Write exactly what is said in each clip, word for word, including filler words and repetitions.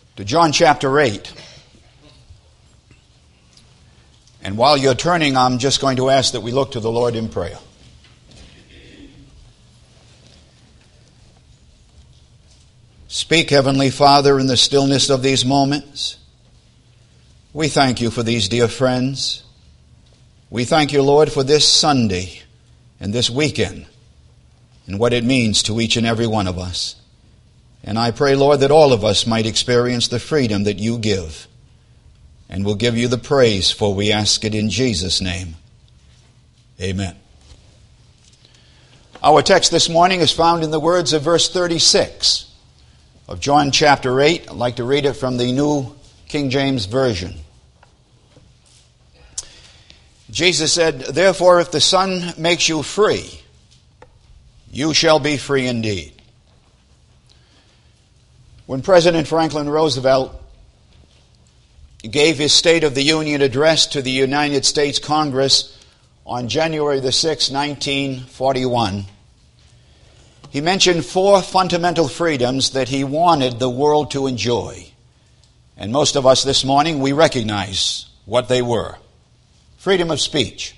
to John chapter eight. And while you're turning, I'm just going to ask that we look to the Lord in prayer. Speak, Heavenly Father, in the stillness of these moments. We thank you for these dear friends. We thank you, Lord, for this Sunday and this weekend and what it means to each and every one of us. And I pray, Lord, that all of us might experience the freedom that you give. And we'll give you the praise, for we ask it in Jesus' name. Amen. Our text this morning is found in the words of verse thirty-six of John chapter eight. I'd like to read it from the New King James Version. Jesus said, "Therefore, if the Son makes you free, you shall be free indeed." When President Franklin Roosevelt gave his State of the Union address to the United States Congress on January the sixth, nineteen forty-one, he mentioned four fundamental freedoms that he wanted the world to enjoy. And most of us this morning, we recognize what they were. Freedom of speech,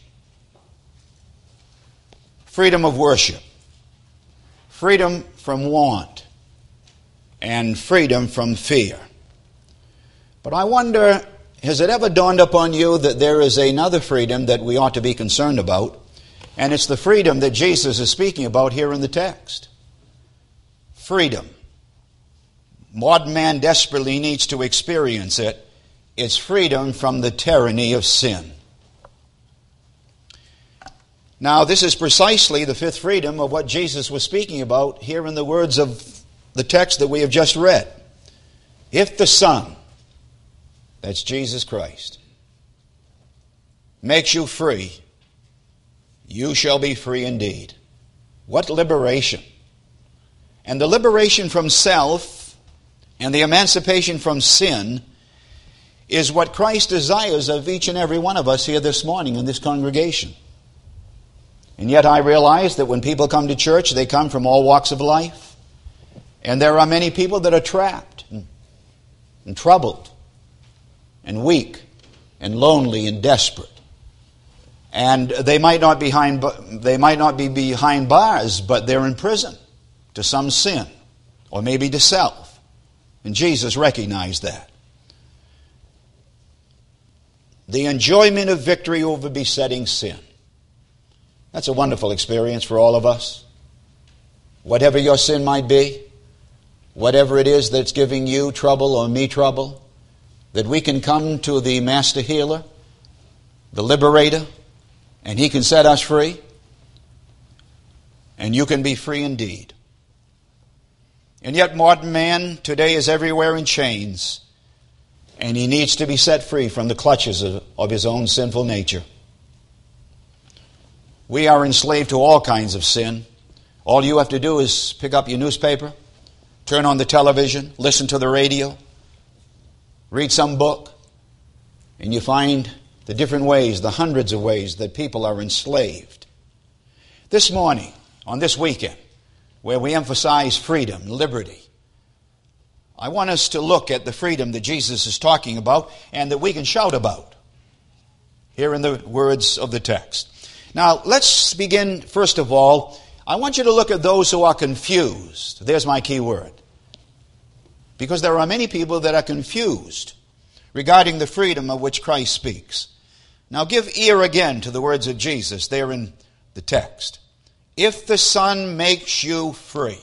freedom of worship, freedom from want, and freedom from fear. But I wonder, has it ever dawned upon you that there is another freedom that we ought to be concerned about? And it's the freedom that Jesus is speaking about here in the text. Freedom. Modern man desperately needs to experience it. It's freedom from the tyranny of sin. Now, this is precisely the fifth freedom of what Jesus was speaking about here in the words of the text that we have just read. If the Son, that's Jesus Christ, makes you free, you shall be free indeed. What liberation! And the liberation from self and the emancipation from sin is what Christ desires of each and every one of us here this morning in this congregation. And yet I realize that when people come to church, they come from all walks of life. And there are many people that are trapped and, and troubled and weak and lonely and desperate. And they might not be behind, they might not be behind bars, but they're in prison to some sin or maybe to self. And Jesus recognized that. The enjoyment of victory over besetting sin. That's a wonderful experience for all of us. Whatever your sin might be, whatever it is that's giving you trouble or me trouble, that we can come to the Master Healer, the Liberator, and He can set us free, and you can be free indeed. And yet modern man today is everywhere in chains, and he needs to be set free from the clutches of, of his own sinful nature. We are enslaved to all kinds of sin. All you have to do is pick up your newspaper, turn on the television, listen to the radio, read some book, and you find the different ways, the hundreds of ways that people are enslaved. This morning, on this weekend, where we emphasize freedom, liberty, I want us to look at the freedom that Jesus is talking about and that we can shout about here in the words of the text. Now, let's begin, first of all, I want you to look at those who are confused. There's my key word. Because there are many people that are confused regarding the freedom of which Christ speaks. Now, give ear again to the words of Jesus there in the text. If the Son makes you free,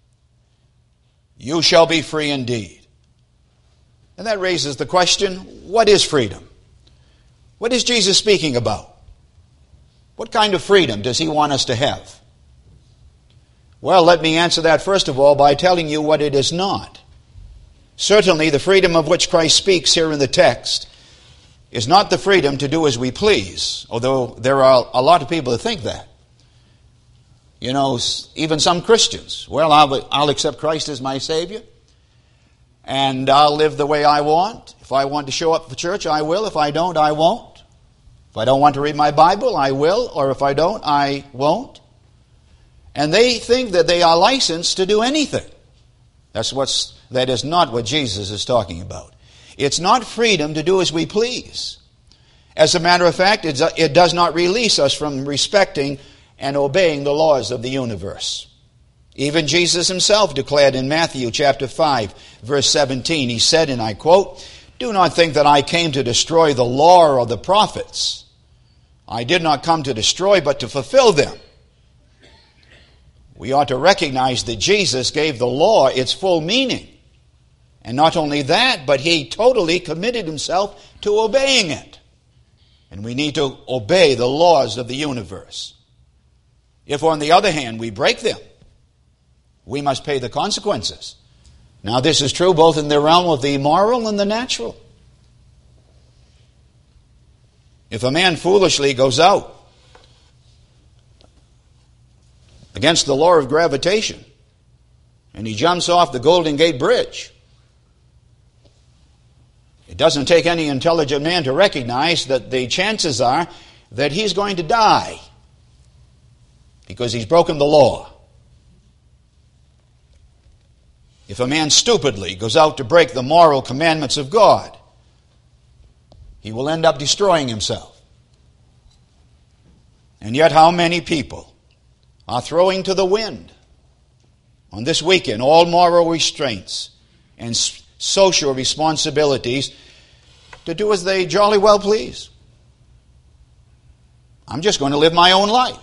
you shall be free indeed. And that raises the question, what is freedom? What is Jesus speaking about? What kind of freedom does He want us to have? Well, let me answer that first of all by telling you what it is not. Certainly, the freedom of which Christ speaks here in the text is not the freedom to do as we please, although there are a lot of people that think that. You know, even some Christians. Well, I'll, I'll accept Christ as my Savior, and I'll live the way I want. If I want to show up for church, I will. If I don't, I won't. If I don't want to read my Bible, I will. Or if I don't, I won't. And they think that they are licensed to do anything. That's what's that is not what Jesus is talking about. It's not freedom to do as we please. As a matter of fact, it does not release us from respecting and obeying the laws of the universe. Even Jesus himself declared in Matthew chapter five, verse seventeen, he said, and I quote, "Do not think that I came to destroy the law or the prophets. I did not come to destroy, but to fulfill them." We ought to recognize that Jesus gave the law its full meaning. And not only that, but he totally committed himself to obeying it. And we need to obey the laws of the universe. If, on the other hand, we break them, we must pay the consequences. Now, this is true both in the realm of the moral and the natural. If a man foolishly goes out against the law of gravitation and he jumps off the Golden Gate Bridge, it doesn't take any intelligent man to recognize that the chances are that he's going to die because he's broken the law. If a man stupidly goes out to break the moral commandments of God, he will end up destroying himself. And yet how many people are throwing to the wind on this weekend all moral restraints and social responsibilities to do as they jolly well please. I'm just going to live my own life.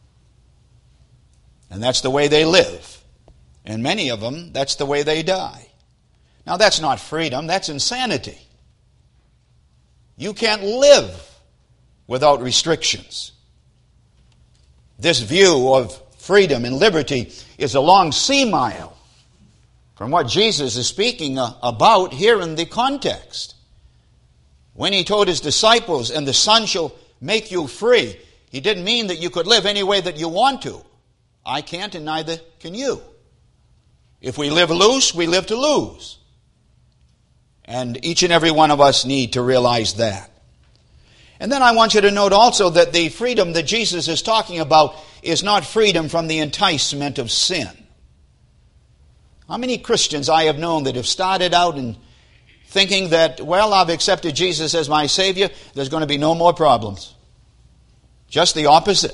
And that's the way they live. And many of them, that's the way they die. Now that's not freedom, that's insanity. You can't live without restrictions. This view of freedom and liberty is a long sea mile from what Jesus is speaking about here in the context. When he told his disciples, "And the Son shall make you free," he didn't mean that you could live any way that you want to. I can't, and neither can you. If we live loose, we live to lose. And each and every one of us need to realize that. And then I want you to note also that the freedom that Jesus is talking about is not freedom from the enticement of sin. How many Christians I have known that have started out in thinking that, well, I've accepted Jesus as my Savior, there's going to be no more problems. Just the opposite.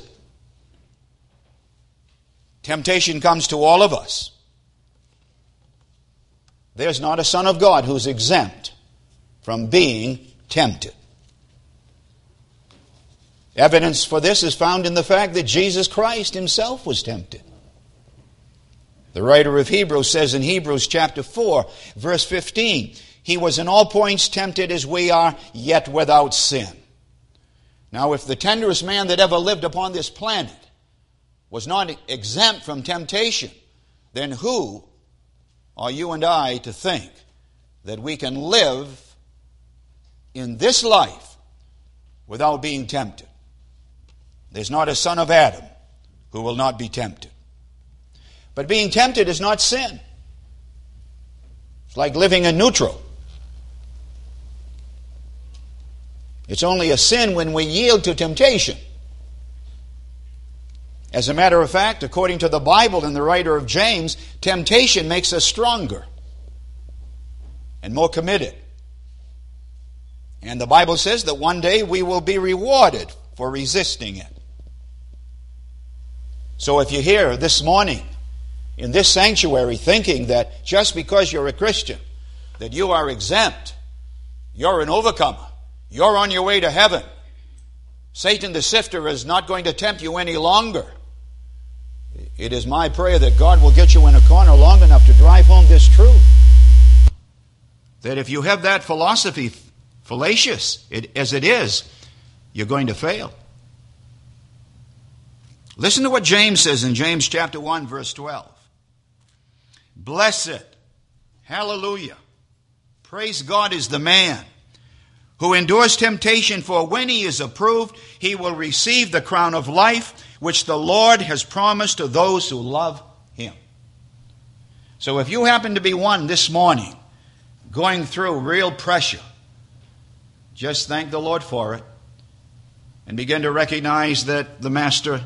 Temptation comes to all of us. There's not a son of God who's exempt from being tempted. Evidence for this is found in the fact that Jesus Christ himself was tempted. The writer of Hebrews says in Hebrews chapter four, verse fifteen, "He was in all points tempted as we are, yet without sin." Now, if the tenderest man that ever lived upon this planet was not exempt from temptation, then who are you and I to think that we can live in this life without being tempted? There's not a son of Adam who will not be tempted. But being tempted is not sin. It's like living in neutral. It's only a sin when we yield to temptation. As a matter of fact, according to the Bible and the writer of James, temptation makes us stronger and more committed. And the Bible says that one day we will be rewarded for resisting it. So if you're here this morning in this sanctuary thinking that just because you're a Christian, that you are exempt, you're an overcomer, you're on your way to heaven, Satan the sifter is not going to tempt you any longer, it is my prayer that God will get you in a corner long enough to drive home this truth. That if you have that philosophy, fallacious as it is, you're going to fail. Listen to what James says in James chapter one, verse twelve. Blessed, hallelujah, praise God is the man who endures temptation, for when he is approved, he will receive the crown of life which the Lord has promised to those who love him. So if you happen to be one this morning going through real pressure, just thank the Lord for it and begin to recognize that the Master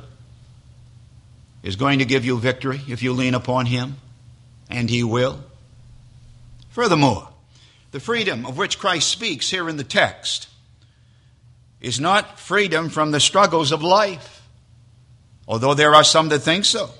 is going to give you victory if you lean upon him, and he will. Furthermore, the freedom of which Christ speaks here in the text is not freedom from the struggles of life, although there are some that think so.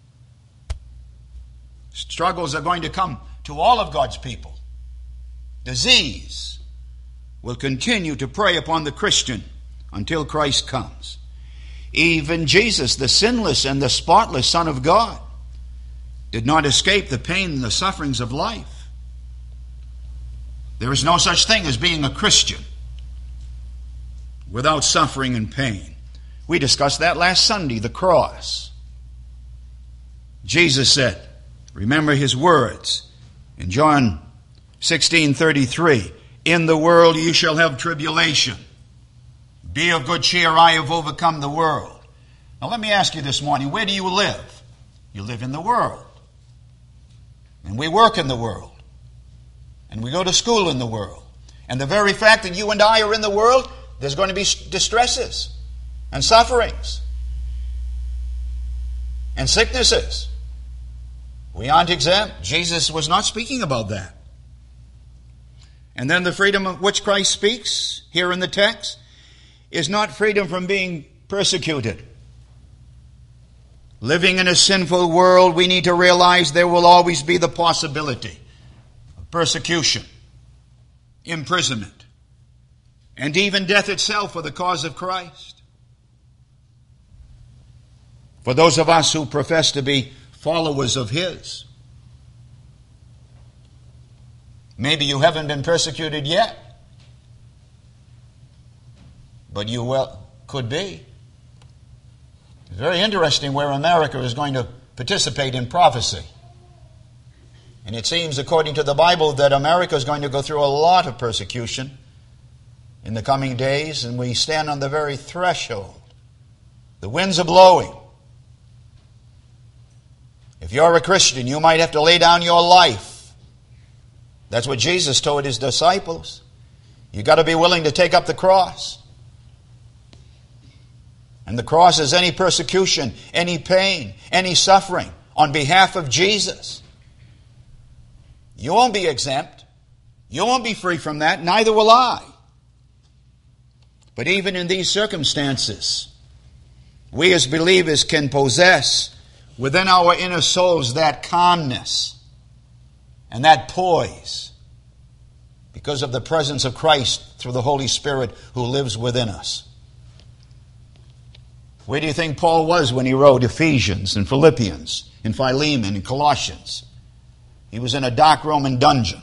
Struggles are going to come to all of God's people. Disease will continue to prey upon the Christian until Christ comes. Even Jesus, the sinless and the spotless Son of God, did not escape the pain and the sufferings of life. There is no such thing as being a Christian without suffering and pain. We discussed that last Sunday, the cross. Jesus said, remember his words in John sixteen thirty-three, in the world you shall have tribulation. Be of good cheer, I have overcome the world. Now let me ask you this morning, where do you live? You live in the world. And we work in the world. And we go to school in the world. And the very fact that you and I are in the world, there's going to be distresses and sufferings and sicknesses. We aren't exempt. Jesus was not speaking about that. And then the freedom of which Christ speaks here in the text is not freedom from being persecuted. Living in a sinful world, we need to realize there will always be the possibility of persecution, imprisonment, and even death itself for the cause of Christ. For those of us who profess to be followers of his, maybe you haven't been persecuted yet, but you well could be. It's very interesting where America is going to participate in prophecy. And it seems, according to the Bible, that America is going to go through a lot of persecution in the coming days, and we stand on the very threshold. The winds are blowing. If you're a Christian, you might have to lay down your life. That's what Jesus told his disciples. You've got to be willing to take up the cross. And the cross is any persecution, any pain, any suffering on behalf of Jesus. You won't be exempt. You won't be free from that. Neither will I. But even in these circumstances, we as believers can possess within our inner souls that calmness and that poise because of the presence of Christ through the Holy Spirit who lives within us. Where do you think Paul was when he wrote Ephesians and Philippians and Philemon and Colossians? He was in a dark Roman dungeon.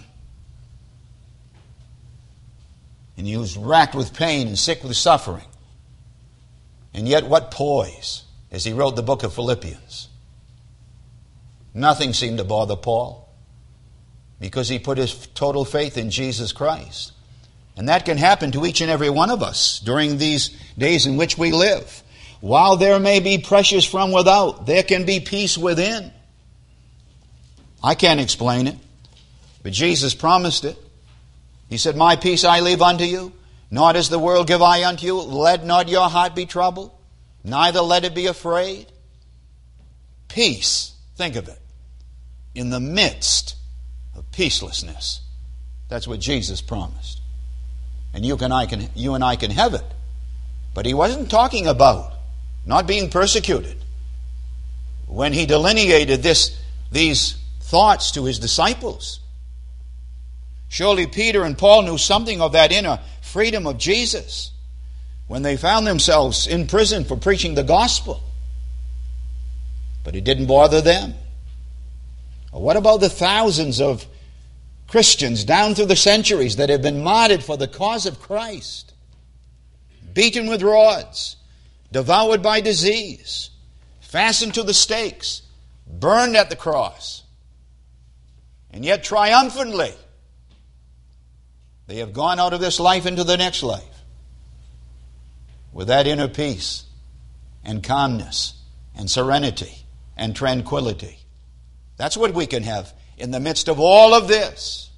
And he was racked with pain and sick with suffering. And yet what poise as he wrote the book of Philippians. Nothing seemed to bother Paul because he put his total faith in Jesus Christ. And that can happen to each and every one of us during these days in which we live. While there may be pressures from without, there can be peace within. I can't explain it, but Jesus promised it. He said, my peace I leave unto you, not as the world give I unto you. Let not your heart be troubled, neither let it be afraid. Peace, think of it, in the midst of peacelessness. That's what Jesus promised. And you, can, I can, you and I can have it. But he wasn't talking about not being persecuted when he delineated this, these thoughts to his disciples. Surely Peter and Paul knew something of that inner freedom of Jesus when they found themselves in prison for preaching the gospel. But it didn't bother them. What about the thousands of Christians down through the centuries that have been martyred for the cause of Christ? Beaten with rods, devoured by disease, fastened to the stakes, burned at the cross. And yet triumphantly, they have gone out of this life into the next life with that inner peace and calmness and serenity and tranquility. That's what we can have in the midst of all of this.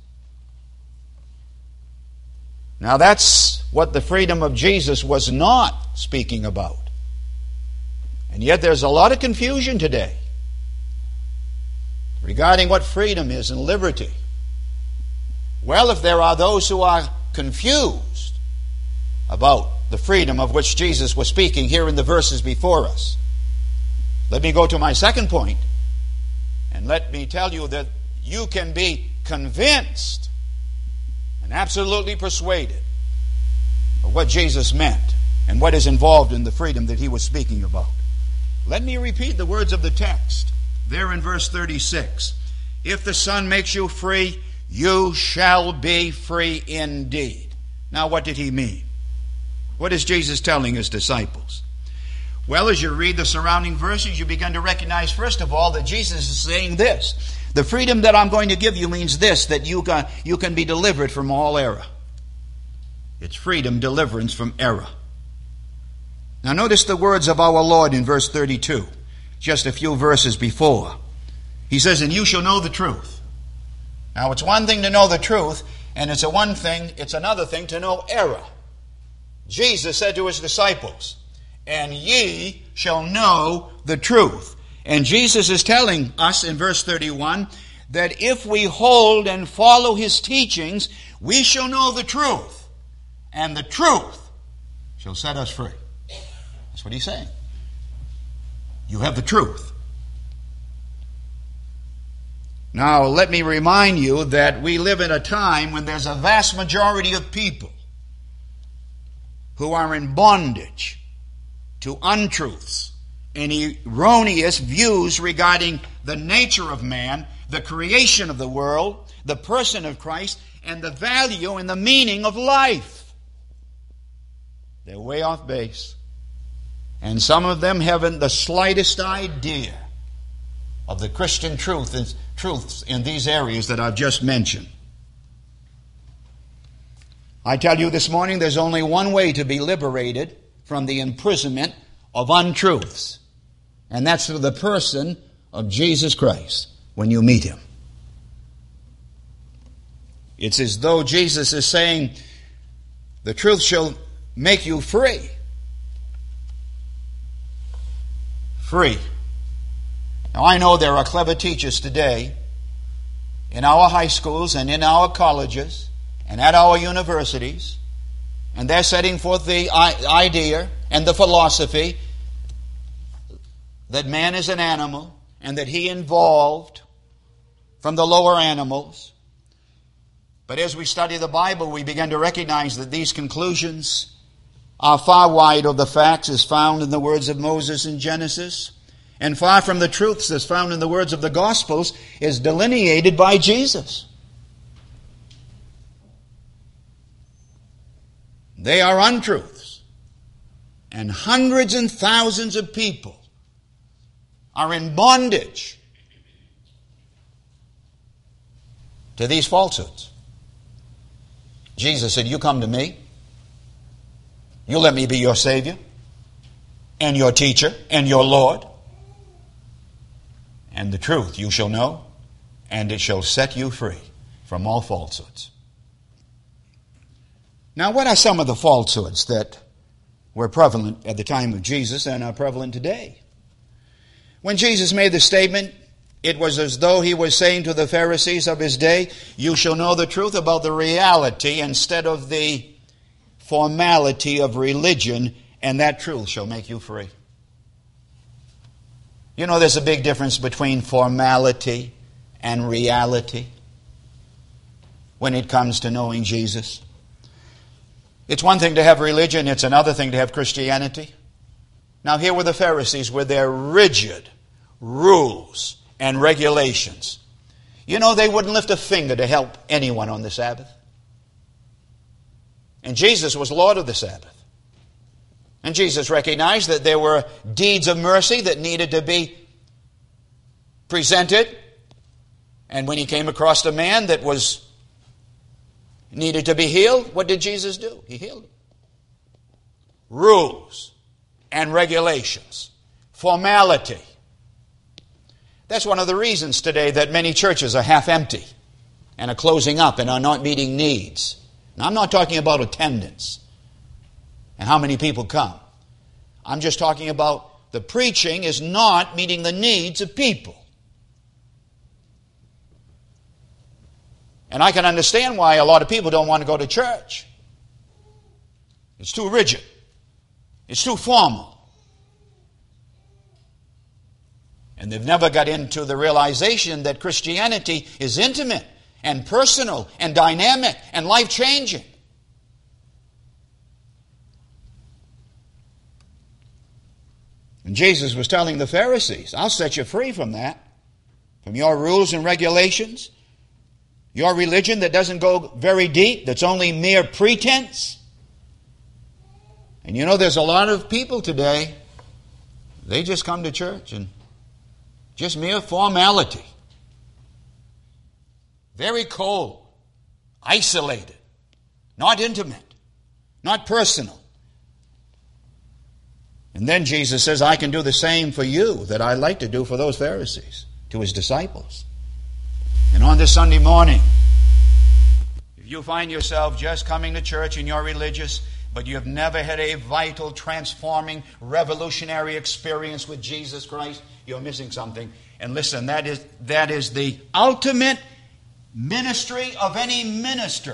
Now that's what the freedom of Jesus was not speaking about. And yet there's a lot of confusion today regarding what freedom is and liberty. Well, if there are those who are confused about the freedom of which Jesus was speaking here in the verses before us, let me go to my second point, and let me tell you that you can be convinced and absolutely persuaded of what Jesus meant and what is involved in the freedom that he was speaking about. Let me repeat the words of the text there in verse thirty-six. If the Son makes you free, you shall be free indeed. Now, what did he mean? What is Jesus telling his disciples? Well, as you read the surrounding verses, you begin to recognize, first of all, that Jesus is saying this. The freedom that I'm going to give you means this, that you can, you can be delivered from all error. It's freedom, deliverance from error. Now notice the words of our Lord in verse thirty-two, just a few verses before. He says, and you shall know the truth. Now it's one thing to know the truth, and it's a one thing, it's another thing to know error. Jesus said to his disciples, and ye shall know the truth. And Jesus is telling us in verse thirty-one that if we hold and follow his teachings, we shall know the truth, and the truth shall set us free. That's what he's saying. You have the truth. Now, let me remind you that we live in a time when there's a vast majority of people who are in bondage to untruths and erroneous views regarding the nature of man, the creation of the world, the person of Christ, and the value and the meaning of life. They're way off base. And some of them haven't the slightest idea of the Christian truth and truths in these areas that I've just mentioned. I tell you this morning, there's only one way to be liberated from the imprisonment of untruths, and that's through the person of Jesus Christ when you meet him. It's as though Jesus is saying, the truth shall make you free. Free. Now I know there are clever teachers today in our high schools and in our colleges and at our universities, and they're setting forth the idea and the philosophy that man is an animal and that he evolved from the lower animals. But as we study the Bible, we begin to recognize that these conclusions are far wide of the facts as found in the words of Moses in Genesis, and far from the truths as found in the words of the Gospels is delineated by Jesus. They are untruths, and hundreds and thousands of people are in bondage to these falsehoods. Jesus said, you come to me, you let me be your Savior and your teacher and your Lord, and the truth you shall know, and it shall set you free from all falsehoods. Now, what are some of the falsehoods that were prevalent at the time of Jesus and are prevalent today? When Jesus made the statement, it was as though he was saying to the Pharisees of his day, you shall know the truth about the reality instead of the formality of religion, and that truth shall make you free. You know, there's a big difference between formality and reality when it comes to knowing Jesus. It's one thing to have religion, it's another thing to have Christianity. Now, here were the Pharisees with their rigid rules and regulations. You know, they wouldn't lift a finger to help anyone on the Sabbath. And Jesus was Lord of the Sabbath. And Jesus recognized that there were deeds of mercy that needed to be presented. And when he came across a man that was needed to be healed, what did Jesus do? He healed him. Rules and regulations. Formality. That's one of the reasons today that many churches are half empty and are closing up and are not meeting needs. Now, I'm not talking about attendance and how many people come. I'm just talking about the preaching is not meeting the needs of people. And I can understand why a lot of people don't want to go to church. It's too rigid. It's too formal. And they've never got into the realization that Christianity is intimate and personal and dynamic and life-changing. And Jesus was telling the Pharisees, I'll set you free from that, from your rules and regulations, your religion that doesn't go very deep, that's only mere pretense. And you know, there's a lot of people today, they just come to church and just mere formality. Very cold, isolated, not intimate, not personal. And then Jesus says, I can do the same for you that I like to do for those Pharisees, to his disciples. And on this Sunday morning, if you find yourself just coming to church and you're religious, but you have never had a vital, transforming, revolutionary experience with Jesus Christ, you're missing something. And listen, that is, that is the ultimate ministry of any minister,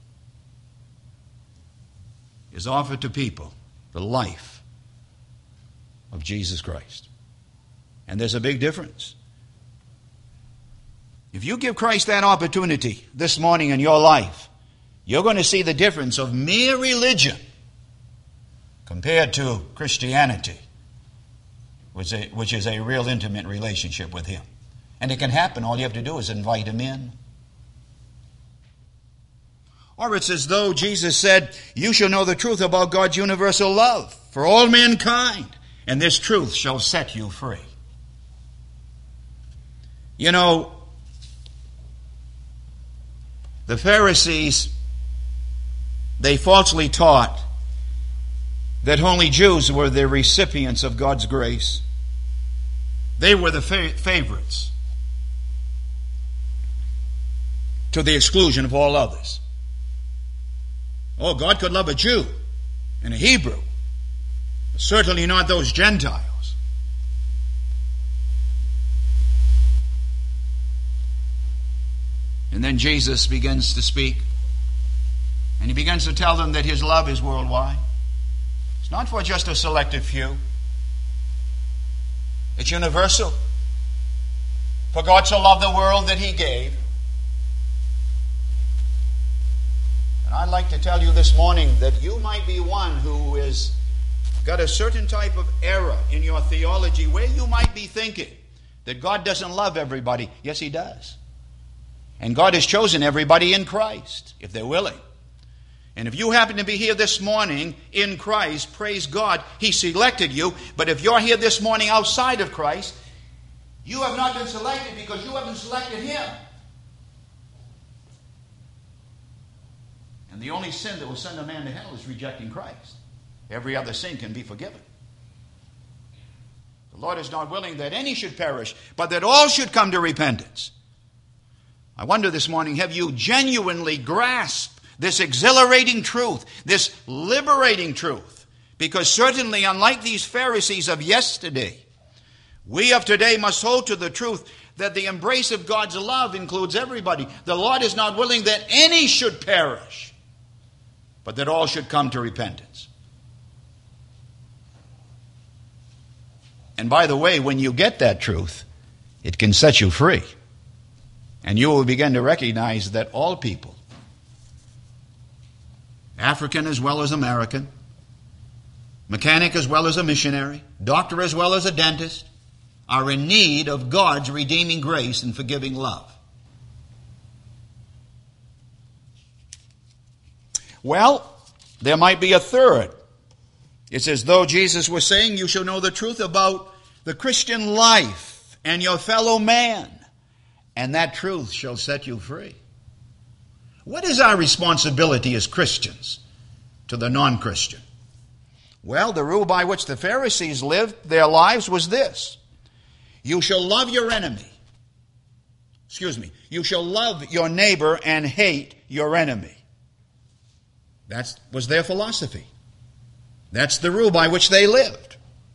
is offered to people the life of Jesus Christ. And there's a big difference. If you give Christ that opportunity this morning in your life, you're going to see the difference of mere religion compared to Christianity, which is a, which is a real intimate relationship with him. And it can happen. All you have to do is invite him in. Or it's as though Jesus said, you shall know the truth about God's universal love for all mankind, and this truth shall set you free. You know, the Pharisees, they falsely taught that only Jews were the recipients of God's grace. They were the fa- favorites, to the exclusion of all others. Oh, God could love a Jew and a Hebrew, but certainly not those Gentiles. And then Jesus begins to speak, and he begins to tell them that his love is worldwide. It's not for just a selective few. It's universal. For God so loved the world that he gave. And I'd like to tell you this morning that you might be one who has got a certain type of error in your theology where you might be thinking that God doesn't love everybody. Yes, he does. And God has chosen everybody in Christ, if they're willing. And if you happen to be here this morning in Christ, praise God, he selected you. But if you're here this morning outside of Christ, you have not been selected because you haven't selected him. And the only sin that will send a man to hell is rejecting Christ. Every other sin can be forgiven. The Lord is not willing that any should perish, but that all should come to repentance. I wonder this morning, have you genuinely grasped this exhilarating truth, this liberating truth? Because certainly, unlike these Pharisees of yesterday, we of today must hold to the truth that the embrace of God's love includes everybody. The Lord is not willing that any should perish, but that all should come to repentance. And by the way, when you get that truth, it can set you free. And you will begin to recognize that all people, African as well as American, mechanic as well as a missionary, doctor as well as a dentist, are in need of God's redeeming grace and forgiving love. Well, there might be a third. It's as though Jesus was saying, you shall know the truth about the Christian life and your fellow man, and that truth shall set you free. What is our responsibility as Christians to the non-Christian? Well, the rule by which the Pharisees lived their lives was this. You shall love your enemy. Excuse me. You shall love your neighbor and hate your enemy. That was their philosophy. That's the rule by which they lived.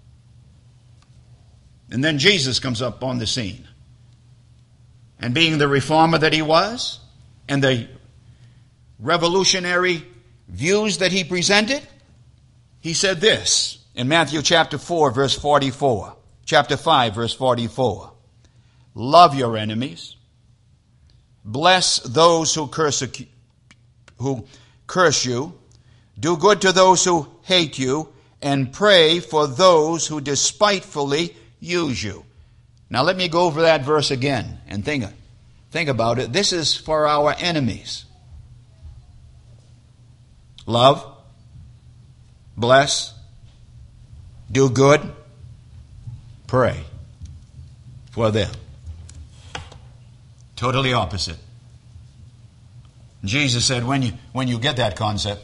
And then Jesus comes up on the scene. And being the reformer that he was, and the revolutionary views that he presented, he said this in Matthew chapter four, verse forty-four. Chapter five, verse forty-four. Love your enemies. Bless those who curse, who curse you. Do good to those who hate you. And pray for those who despitefully use you. Now let me go over that verse again and think, think about it. This is for our enemies. Love. Bless. Do good. Pray for them. Totally opposite. Jesus said when you, when you get that concept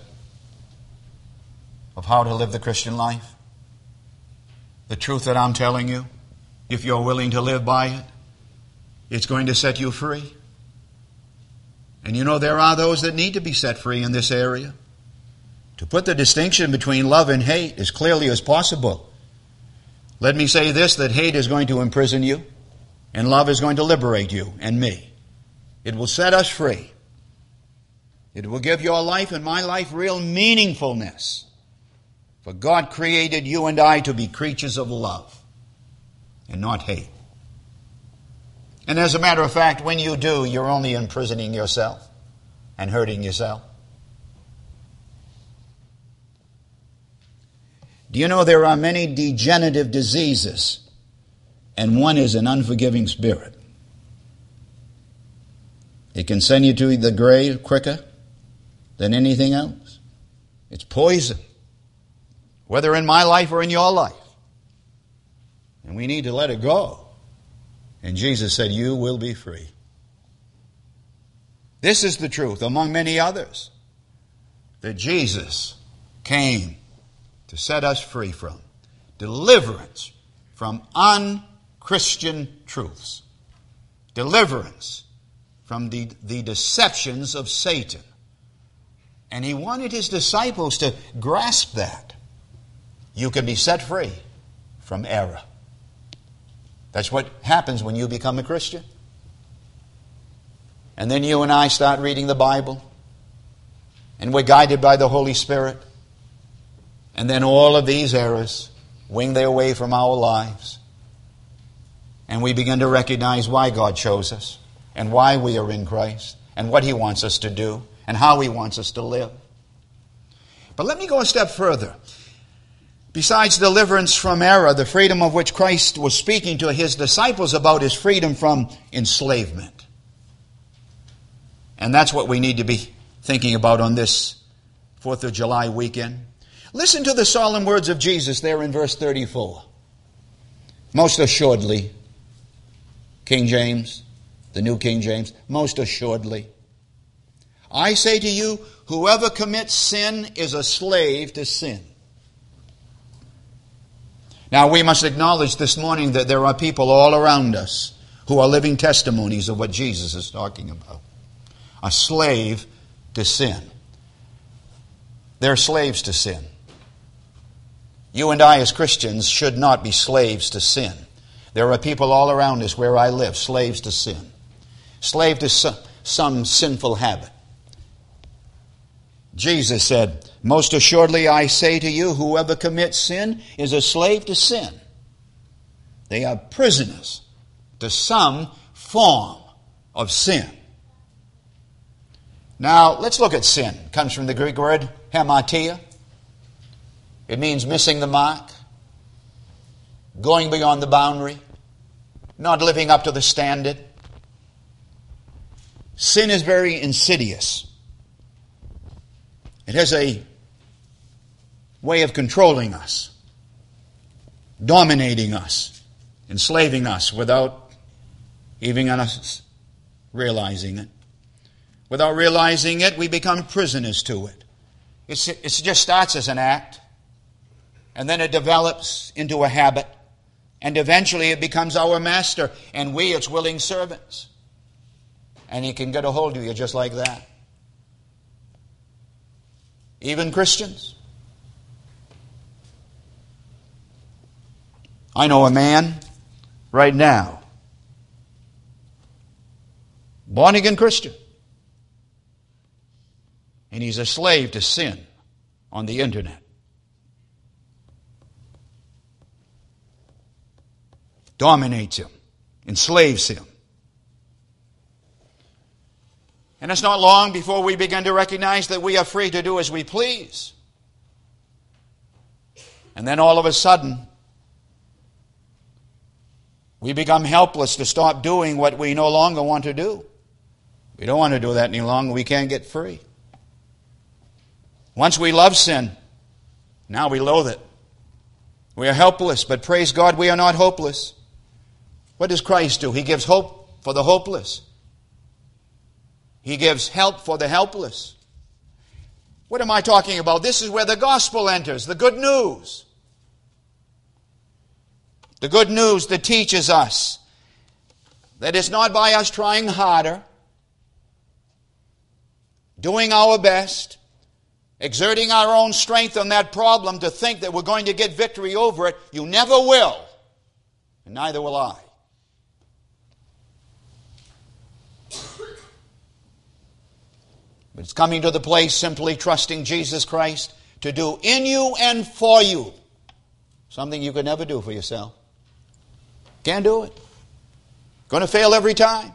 of how to live the Christian life, the truth that I'm telling you, if you're willing to live by it, it's going to set you free. And you know there are those that need to be set free in this area. To put the distinction between love and hate as clearly as possible, let me say this, that hate is going to imprison you, and love is going to liberate you and me. It will set us free. It will give your life and my life real meaningfulness. For God created you and I to be creatures of love and not hate. And as a matter of fact, when you do, you're only imprisoning yourself and hurting yourself. Do you know there are many degenerative diseases, and one is an unforgiving spirit? It can send you to the grave quicker than anything else. It's poison, whether in my life or in your life. And we need to let it go. And Jesus said, you will be free. This is the truth, among many others, that Jesus came to set us free from. Deliverance from unchristian truths. Deliverance from the, the deceptions of Satan. And he wanted his disciples to grasp that. You can be set free from error. That's what happens when you become a Christian. And then you and I start reading the Bible. And we're guided by the Holy Spirit. And then all of these errors wing their way from our lives. And we begin to recognize why God chose us. And why we are in Christ. And what He wants us to do. And how He wants us to live. But let me go a step further. Besides deliverance from error, the freedom of which Christ was speaking to His disciples about is freedom from enslavement. And that's what we need to be thinking about on this fourth of July weekend. Listen to the solemn words of Jesus there in verse thirty-four. Most assuredly, King James, the New King James, most assuredly, I say to you, whoever commits sin is a slave to sin. Now we must acknowledge this morning that there are people all around us who are living testimonies of what Jesus is talking about. A slave to sin. They're slaves to sin. You and I as Christians should not be slaves to sin. There are people all around us where I live, slaves to sin. Slave to some sinful habit. Jesus said, most assuredly I say to you, whoever commits sin is a slave to sin. They are prisoners to some form of sin. Now, let's look at sin. It comes from the Greek word hamartia. It means missing the mark, going beyond the boundary, not living up to the standard. Sin is very insidious. It has a way of controlling us, dominating us, enslaving us without even us realizing it. Without realizing it, we become prisoners to it. It's, it just starts as an act, and then it develops into a habit, and eventually it becomes our master, and we its willing servants. And he can get a hold of you just like that. Even Christians. I know a man right now, born again Christian, And he's a slave to sin on the internet. Dominates him, enslaves him. And it's not long before we begin to recognize that we are free to do as we please. And then all of a sudden, we become helpless to stop doing what we no longer want to do. We don't want to do that any longer. We can't get free. Once we love sin, now we loathe it. We are helpless, but praise God, we are not hopeless. What does Christ do? He gives hope for the hopeless. He gives help for the helpless. What am I talking about? This is where the gospel enters, the good news. The good news that teaches us that it's not by us trying harder, doing our best, exerting our own strength on that problem to think that we're going to get victory over it. You never will, and neither will I. But it's coming to the place simply trusting Jesus Christ to do in you and for you something you could never do for yourself. Can't do it. Going to fail every time.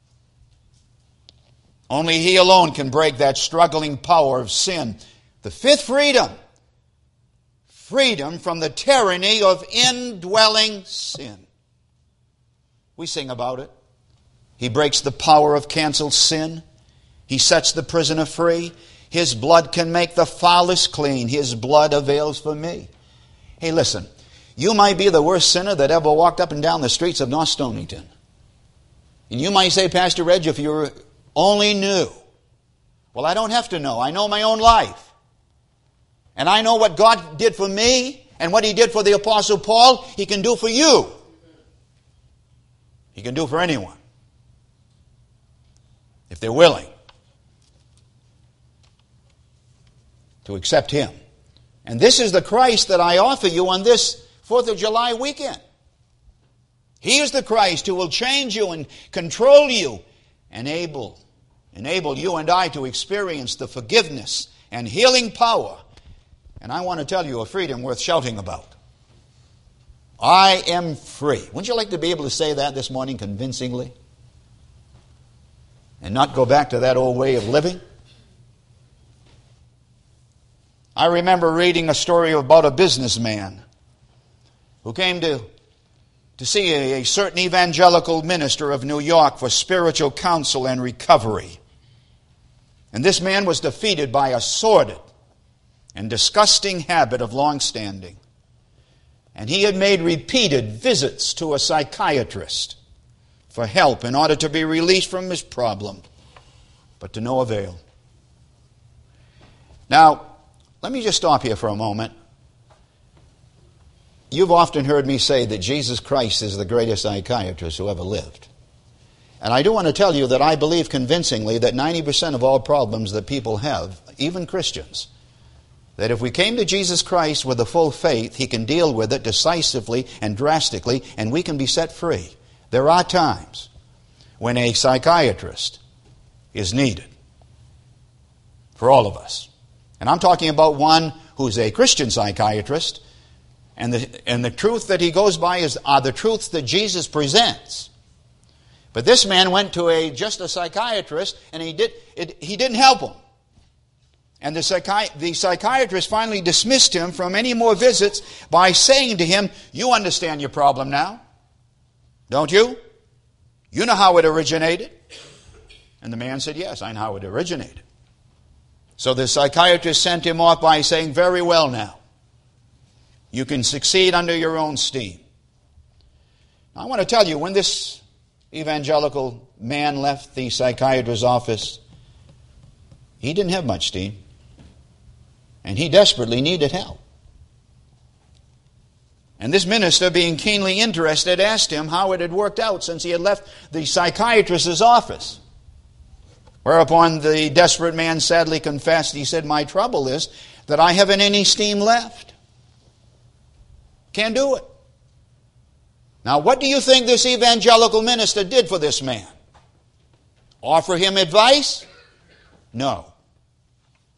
Only He alone can break that struggling power of sin. The fifth freedom. Freedom from the tyranny of indwelling sin. We sing about it. He breaks the power of canceled sin. He sets the prisoner free. His blood can make the foulest clean. His blood avails for me. Hey, listen. You might be the worst sinner that ever walked up and down the streets of North Stonington. And you might say, Pastor Reg, if you only knew. Well, I don't have to know. I know my own life. And I know what God did for me and what He did for the Apostle Paul, He can do for you. He can do for anyone. If they're willing to accept Him. And this is the Christ that I offer you on this fourth of July weekend. He is the Christ who will change you and control you, enable, enable you and I to experience the forgiveness and healing power. And I want to tell you a freedom worth shouting about. I am free. Wouldn't you like to be able to say that this morning convincingly? And not go back to that old way of living? I remember reading a story about a businessman who came to, to see a, a certain evangelical minister of New York for spiritual counsel and recovery. And this man was defeated by a sordid and disgusting habit of long standing. And he had made repeated visits to a psychiatrist for help in order to be released from his problem, but to no avail. Now, let me just stop here for a moment. You've often heard me say that Jesus Christ is the greatest psychiatrist who ever lived. And I do want to tell you that I believe convincingly that ninety percent of all problems that people have, even Christians, that if we came to Jesus Christ with a full faith, He can deal with it decisively and drastically, and we can be set free. There are times when a psychiatrist is needed for all of us. And I'm talking about one who's a Christian psychiatrist, and the, and the truth that he goes by is are the truths that Jesus presents. But this man went to a just a psychiatrist, and he did it, he didn't help him. And the, psychi- the psychiatrist finally dismissed him from any more visits by saying to him, "You understand your problem now, don't you? You know how it originated." And the man said, "Yes, I know how it originated." So the psychiatrist sent him off by saying, "Very well now. You can succeed under your own steam." Now, I want to tell you, when this evangelical man left the psychiatrist's office, he didn't have much steam. And he desperately needed help. And this minister, being keenly interested, asked him how it had worked out since he had left the psychiatrist's office. Whereupon the desperate man sadly confessed, he said, "My trouble is that I haven't any steam left. Can't do it." Now, what do you think this evangelical minister did for this man? Offer him advice? No.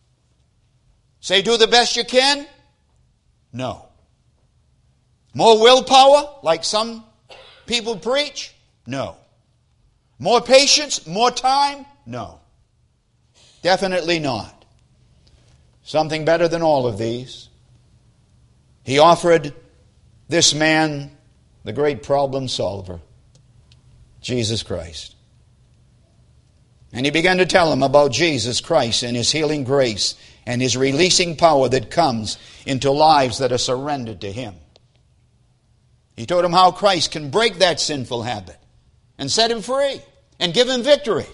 Say, do the best you can? No. More willpower, like some people preach? No. More patience? More time? No. Definitely not. Something better than all of these. He offered this man the great problem solver, Jesus Christ. And he began to tell him about Jesus Christ and His healing grace and His releasing power that comes into lives that are surrendered to Him. He told him how Christ can break that sinful habit and set him free and give him victory.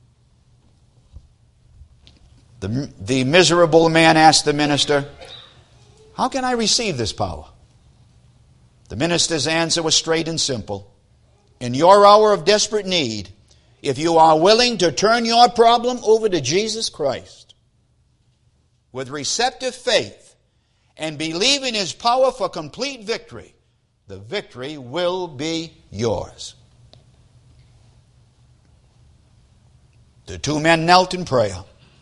The, the miserable man asked the minister, how can I receive this power? The minister's answer was straight and simple. In your hour of desperate need, if you are willing to turn your problem over to Jesus Christ with receptive faith and believe in His power for complete victory, the victory will be yours. The two men knelt in prayer.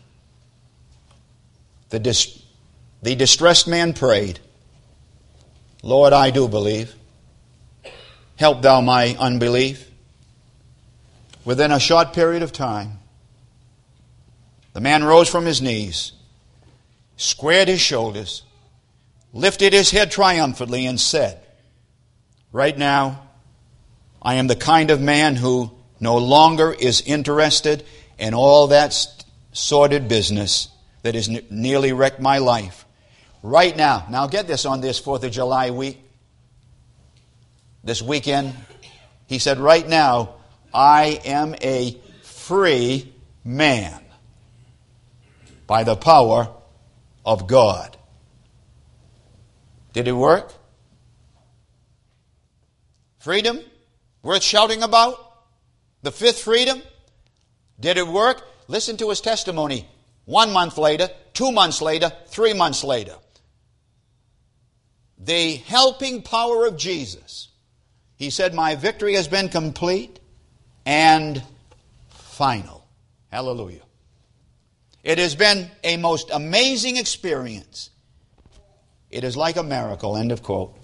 The, dis- the distressed man prayed, Lord, I do believe. Help thou my unbelief. Within a short period of time, the man rose from his knees, squared his shoulders, lifted his head triumphantly and said, right now, I am the kind of man who no longer is interested in all that sordid business that has n- nearly wrecked my life. Right now, now get this on this fourth of July week, this weekend, he said, right now, I am a free man by the power of God. Did it work? Freedom? Worth shouting about? The fifth freedom? Did it work? Listen to his testimony. One month later, two months later, three months later. The helping power of Jesus. He said, my victory has been complete and final. Hallelujah. It has been a most amazing experience. It is like a miracle. End of quote.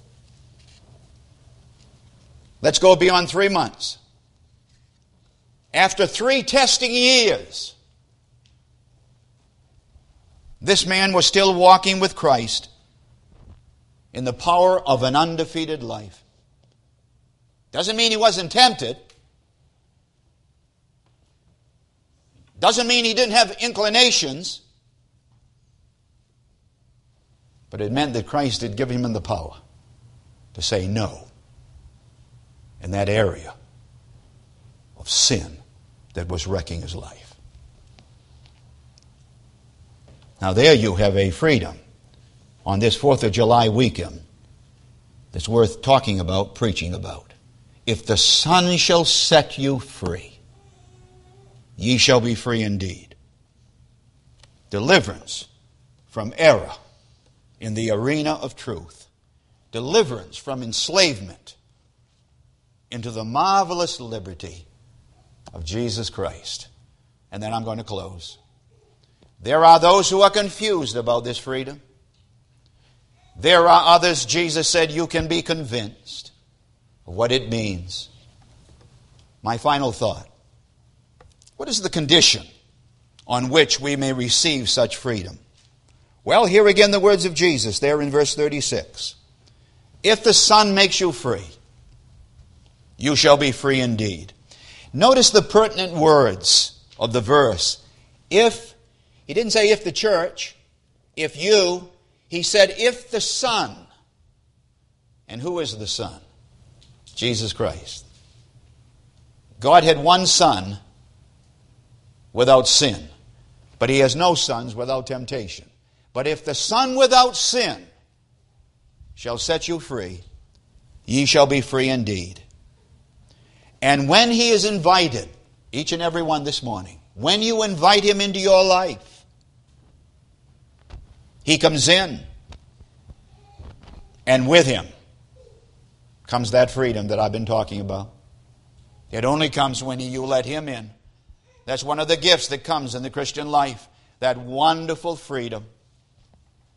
Let's go beyond three months. After three testing years, this man was still walking with Christ in the power of an undefeated life. Doesn't mean he wasn't tempted. Doesn't mean he didn't have inclinations. But it meant that Christ had given him the power to say no in that area of sin that was wrecking his life. Now there you have a freedom on this fourth of July weekend that's worth talking about, preaching about. If the Son shall set you free, ye shall be free indeed. Deliverance from error in the arena of truth. Deliverance from enslavement into the marvelous liberty of Jesus Christ. And then I'm going to close. There are those who are confused about this freedom. There are others, Jesus said, you can be convinced of what it means. My final thought. What is the condition on which we may receive such freedom? Well, here again the words of Jesus there in verse thirty-six. If the Son makes you free, you shall be free indeed. Notice the pertinent words of the verse. If, he didn't say if the church, if you, he said if the Son. And who is the Son? Jesus Christ. God had one Son without sin, but He has no sons without temptation. But if the Son without sin shall set you free, ye shall be free indeed. And when He is invited, each and every one this morning, when you invite Him into your life, He comes in. And with Him comes that freedom that I've been talking about. It only comes when you let Him in. That's one of the gifts that comes in the Christian life. That wonderful freedom.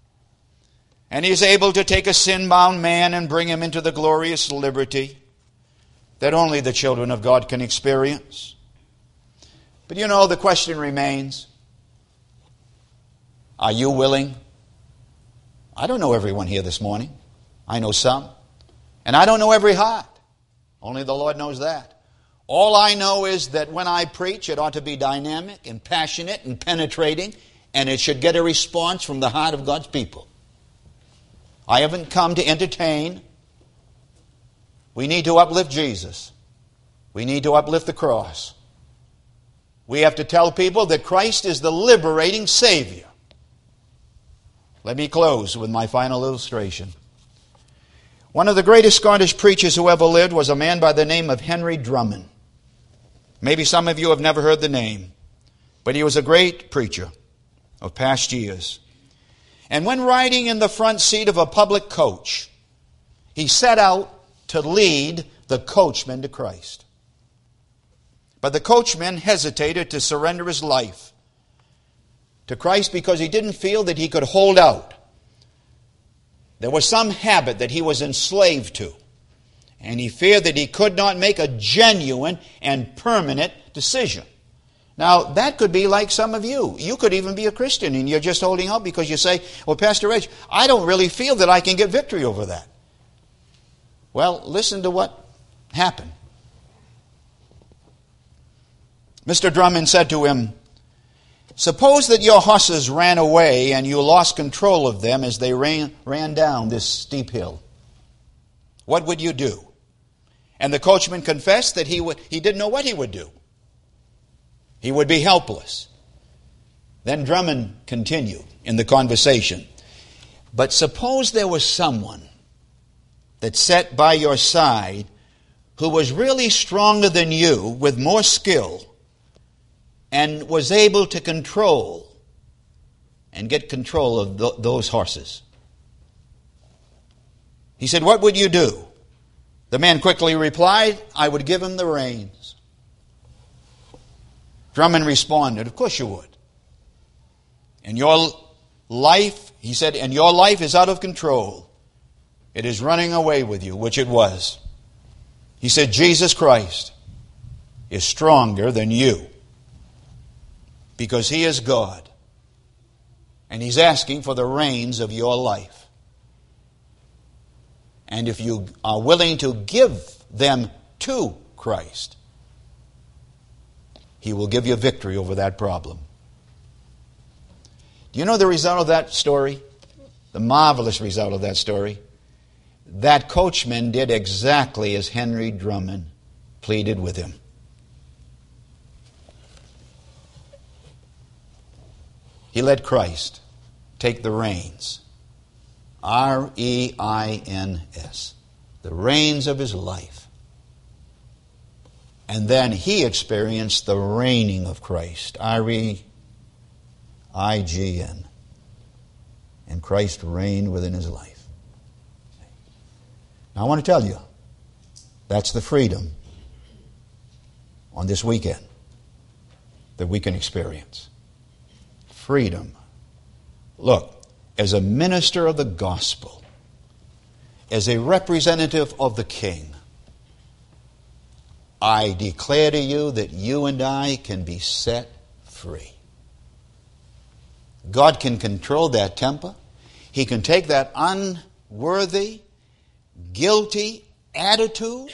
And He's able to take a sin-bound man and bring him into the glorious liberty that only the children of God can experience. But you know, the question remains, are you willing? I don't know everyone here this morning. I know some. And I don't know every heart. Only the Lord knows that. All I know is that when I preach, it ought to be dynamic and passionate and penetrating, and it should get a response from the heart of God's people. I haven't come to entertain. We need to uplift Jesus. We need to uplift the cross. We have to tell people that Christ is the liberating Savior. Let me close with my final illustration. One of the greatest Scottish preachers who ever lived was a man by the name of Henry Drummond. Maybe some of you have never heard the name, but he was a great preacher of past years. And when riding in the front seat of a public coach, he set out to lead the coachman to Christ. But the coachman hesitated to surrender his life to Christ because he didn't feel that he could hold out. There was some habit that he was enslaved to, and he feared that he could not make a genuine and permanent decision. Now, that could be like some of you. You could even be a Christian, and you're just holding out because you say, well, Pastor Reg, I don't really feel that I can get victory over that. Well, listen to what happened. Mister Drummond said to him, suppose that your horses ran away and you lost control of them as they ran, ran down this steep hill. What would you do? And the coachman confessed that he would, he didn't know what he would do. He would be helpless. Then Drummond continued in the conversation. But suppose there was someone that sat by your side who was really stronger than you with more skill and was able to control and get control of th- those horses. He said, what would you do? The man quickly replied, I would give him the reins. Drummond responded, of course you would. And your life, he said, and your life is out of control. It is running away with you, which it was. He said, Jesus Christ is stronger than you because He is God. And He's asking for the reins of your life. And if you are willing to give them to Christ, He will give you victory over that problem. Do you know the result of that story? The marvelous result of that story? That coachman did exactly as Henry Drummond pleaded with him. He let Christ take the reins. R E I N S. The reins of his life. And then he experienced the reigning of Christ. R E I G N. And Christ reigned within his life. Now I want to tell you, that's the freedom on this weekend that we can experience. Freedom. Look, as a minister of the gospel, as a representative of the King, I declare to you that you and I can be set free. God can control that temper. He can take that unworthy, guilty attitude,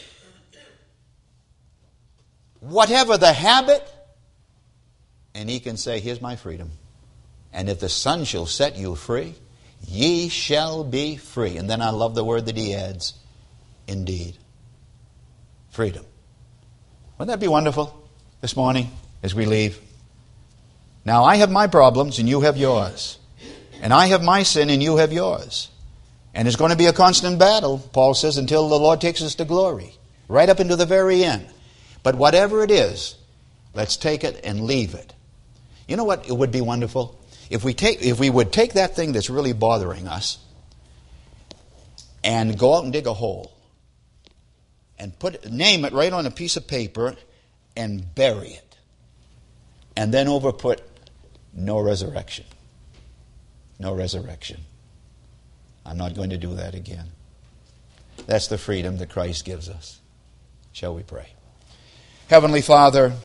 whatever the habit, and He can say, here's my freedom. And if the Son shall set you free, ye shall be free. And then I love the word that he adds, indeed. Freedom. Wouldn't that be wonderful this morning as we leave? Now I have my problems and you have yours. And I have my sin and you have yours. And it's going to be a constant battle, Paul says, until the Lord takes us to glory. Right up into the very end. But whatever it is, let's take it and leave it. You know what? It would be wonderful if we take if we would take that thing that's really bothering us and go out and dig a hole and put name it right on a piece of paper and bury it. And then over put no resurrection. No resurrection. I'm not going to do that again. That's the freedom that Christ gives us. Shall we pray? Heavenly Father,